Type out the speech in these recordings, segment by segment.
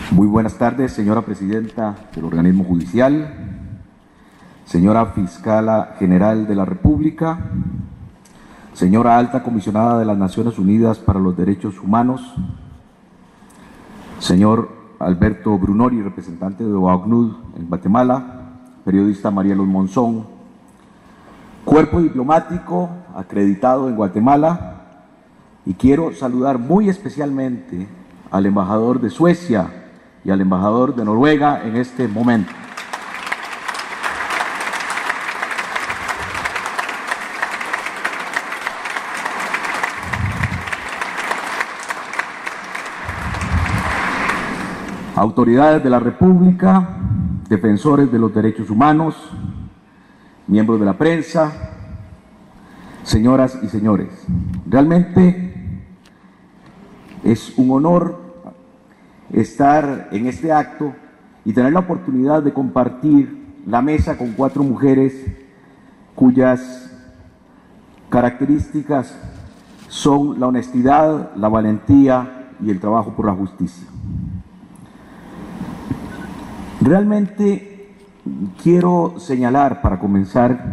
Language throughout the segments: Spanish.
Muy buenas tardes, señora presidenta del organismo judicial, señora fiscala general de la República, señora alta comisionada de las Naciones Unidas para los Derechos Humanos, señor Alberto Brunori, representante de OACNUD en Guatemala, periodista Marielos Monzón, cuerpo diplomático acreditado en Guatemala, y quiero saludar muy especialmente al embajador de Suecia y al embajador de Noruega en este momento. Autoridades de la República, defensores de los derechos humanos, miembros de la prensa, señoras y señores, realmente es un honor estar en este acto y tener la oportunidad de compartir la mesa con 4 mujeres cuyas características son la honestidad, la valentía y el trabajo por la justicia. Realmente quiero señalar para comenzar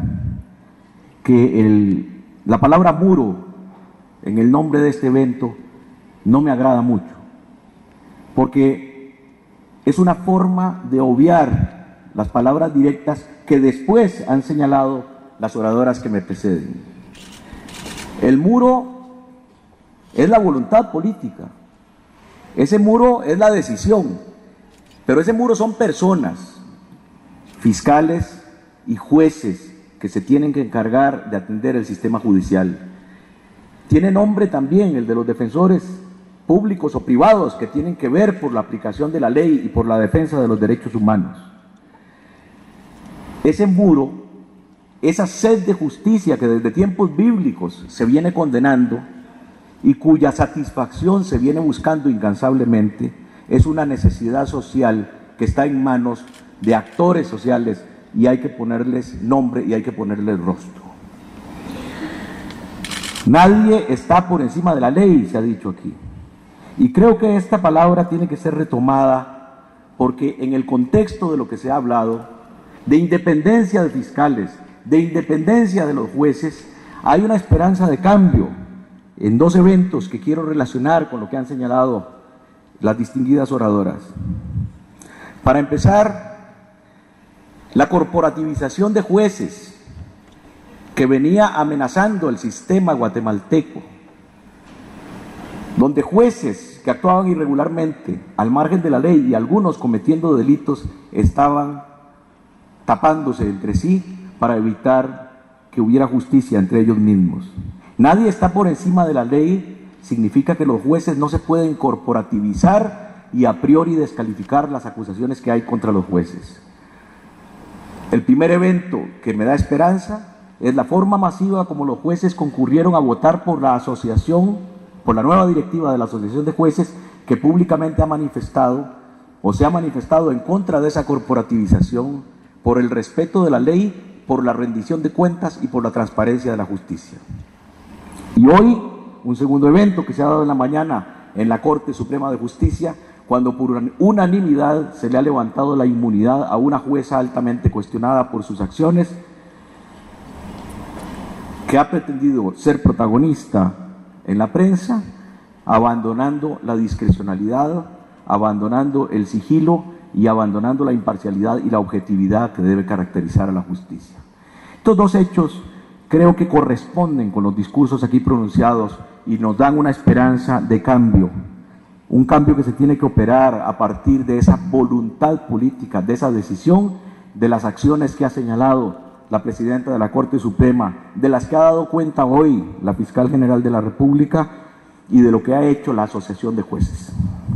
que la palabra muro en el nombre de este evento no me agrada mucho, porque es una forma de obviar las palabras directas que después han señalado las oradoras que me preceden. El muro es la voluntad política, ese muro es la decisión, pero ese muro son personas, fiscales y jueces que se tienen que encargar de atender el sistema judicial. Tiene nombre también el de los defensores públicos o privados que tienen que ver por la aplicación de la ley y por la defensa de los derechos humanos. Ese muro, esa sed de justicia que desde tiempos bíblicos se viene condenando y cuya satisfacción se viene buscando incansablemente, es una necesidad social que está en manos de actores sociales y hay que ponerles nombre y hay que ponerles rostro. Nadie está por encima de la ley, se ha dicho aquí. Y creo que esta palabra tiene que ser retomada porque en el contexto de lo que se ha hablado, de independencia de fiscales, de independencia de los jueces, hay una esperanza de cambio en 2 eventos que quiero relacionar con lo que han señalado las distinguidas oradoras. Para empezar, la corporativización de jueces que venía amenazando el sistema guatemalteco, donde jueces que actuaban irregularmente al margen de la ley y algunos cometiendo delitos estaban tapándose entre sí para evitar que hubiera justicia entre ellos mismos. Nadie está por encima de la ley significa que los jueces no se pueden corporativizar y a priori descalificar las acusaciones que hay contra los jueces. El primer evento que me da esperanza es la forma masiva como los jueces concurrieron a votar por la asociación, por la nueva directiva de la Asociación de Jueces, que públicamente ha manifestado o se ha manifestado en contra de esa corporativización, por el respeto de la ley, por la rendición de cuentas y por la transparencia de la justicia. Y hoy, un segundo evento que se ha dado en la mañana en la Corte Suprema de Justicia, cuando por unanimidad se le ha levantado la inmunidad a una jueza altamente cuestionada por sus acciones, que ha pretendido ser protagonista en la prensa, abandonando la discrecionalidad, abandonando el sigilo y abandonando la imparcialidad y la objetividad que debe caracterizar a la justicia. Estos 2 hechos creo que corresponden con los discursos aquí pronunciados y nos dan una esperanza de cambio, un cambio que se tiene que operar a partir de esa voluntad política, de esa decisión, de las acciones que ha señalado la presidenta de la Corte Suprema, de las que ha dado cuenta hoy la fiscal general de la República y de lo que ha hecho la Asociación de Jueces.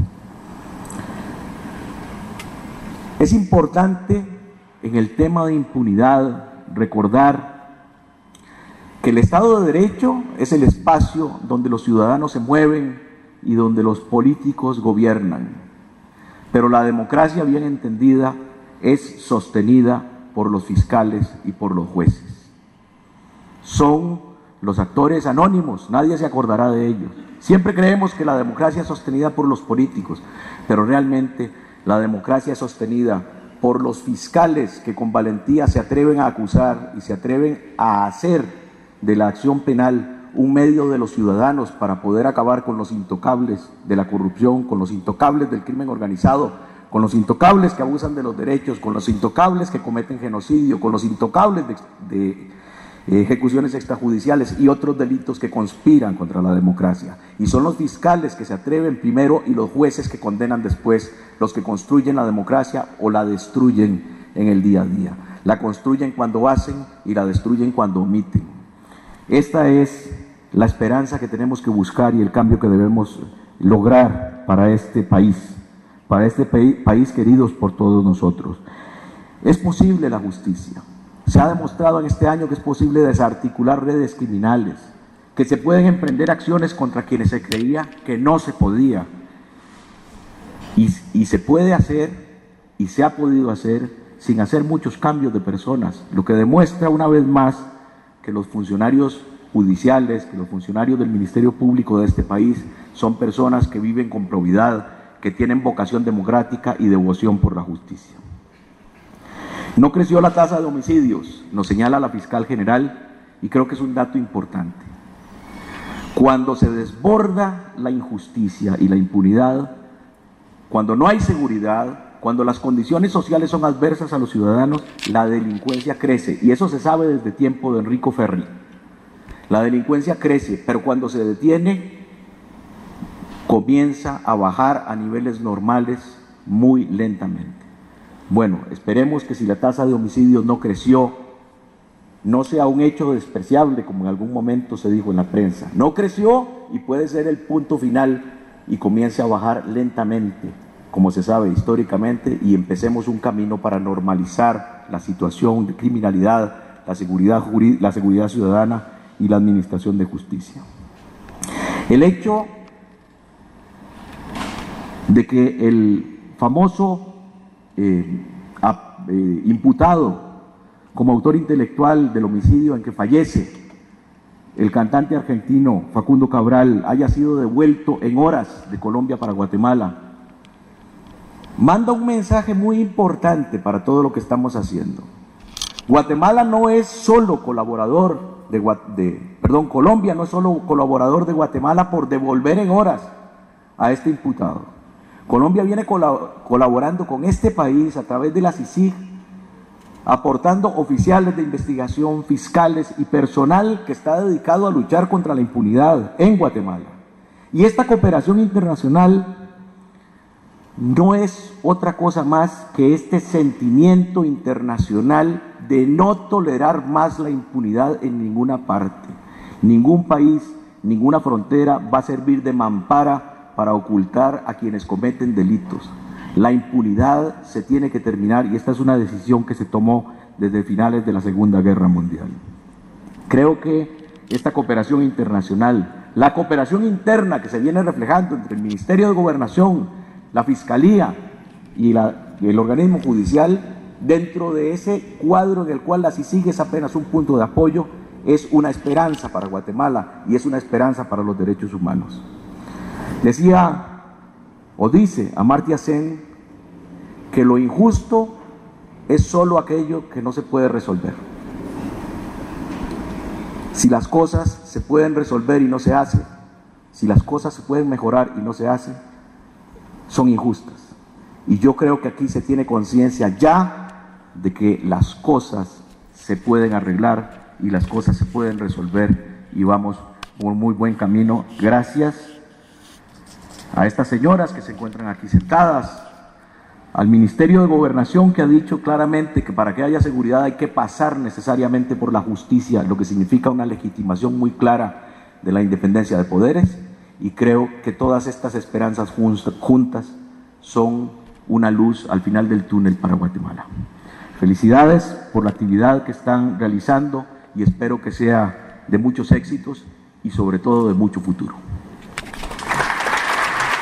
Es importante en el tema de impunidad recordar que el Estado de Derecho es el espacio donde los ciudadanos se mueven y donde los políticos gobiernan, pero la democracia bien entendida es sostenida por los fiscales y por los jueces. Son los actores anónimos, nadie se acordará de ellos. Siempre creemos que la democracia es sostenida por los políticos, pero realmente La democracia es sostenida por los fiscales que con valentía se atreven a acusar y se atreven a hacer de la acción penal un medio de los ciudadanos para poder acabar con los intocables de la corrupción, con los intocables del crimen organizado, con los intocables que abusan de los derechos, con los intocables que cometen genocidio, con los intocables de ejecuciones extrajudiciales y otros delitos que conspiran contra la democracia. Y son los fiscales que se atreven primero y los jueces que condenan después, los que construyen la democracia o la destruyen en el día a día. La construyen cuando hacen y la destruyen cuando omiten. Esta es la esperanza que tenemos que buscar y el cambio que debemos lograr para este país queridos por todos nosotros. Es posible la justicia. Se ha demostrado en este año que es posible desarticular redes criminales, que se pueden emprender acciones contra quienes se creía que no se podía. Y se puede hacer, y se ha podido hacer, sin hacer muchos cambios de personas, lo que demuestra una vez más que los funcionarios judiciales, que los funcionarios del Ministerio Público de este país son personas que viven con probidad, que tienen vocación democrática y devoción por la justicia. No creció la tasa de homicidios, nos señala la fiscal general, y creo que es un dato importante. Cuando se desborda la injusticia y la impunidad, cuando no hay seguridad, cuando las condiciones sociales son adversas a los ciudadanos, la delincuencia crece, y eso se sabe desde tiempo de Enrico Ferri. La delincuencia crece, pero cuando se detiene, comienza a bajar a niveles normales muy lentamente. Bueno, esperemos que si la tasa de homicidios no creció, no sea un hecho despreciable, como en algún momento se dijo en la prensa. No creció y puede ser el punto final y comience a bajar lentamente, como se sabe históricamente, y empecemos un camino para normalizar la situación de criminalidad, la seguridad ciudadana y la administración de justicia. El hecho de que el famoso imputado como autor intelectual del homicidio en que fallece el cantante argentino Facundo Cabral haya sido devuelto en horas de Colombia para Guatemala, manda un mensaje muy importante para todo lo que estamos haciendo. Guatemala no es solo colaborador Colombia no es solo colaborador de Guatemala por devolver en horas a este imputado. Colombia viene colaborando con este país a través de la CICIG, aportando oficiales de investigación, fiscales y personal que está dedicado a luchar contra la impunidad en Guatemala. Y esta cooperación internacional no es otra cosa más que este sentimiento internacional de no tolerar más la impunidad en ninguna parte. Ningún país, ninguna frontera va a servir de mampara para ocultar a quienes cometen delitos. La impunidad se tiene que terminar y esta es una decisión que se tomó desde finales de la Segunda Guerra Mundial. Creo que esta cooperación internacional, la cooperación interna que se viene reflejando entre el Ministerio de Gobernación, la Fiscalía y el organismo judicial, dentro de ese cuadro en el cual la CICIG es apenas un punto de apoyo, es una esperanza para Guatemala y es una esperanza para los derechos humanos. Decía o dice Amartya Sen que lo injusto es solo aquello que no se puede resolver. Si las cosas se pueden resolver y no se hace, si las cosas se pueden mejorar y no se hace, son injustas. Y yo creo que aquí se tiene conciencia ya de que las cosas se pueden arreglar y las cosas se pueden resolver y vamos por un muy buen camino. Gracias a estas señoras que se encuentran aquí sentadas, al Ministerio de Gobernación que ha dicho claramente que para que haya seguridad hay que pasar necesariamente por la justicia, lo que significa una legitimación muy clara de la independencia de poderes, y creo que todas estas esperanzas juntas son una luz al final del túnel para Guatemala. Felicidades por la actividad que están realizando y espero que sea de muchos éxitos y sobre todo de mucho futuro.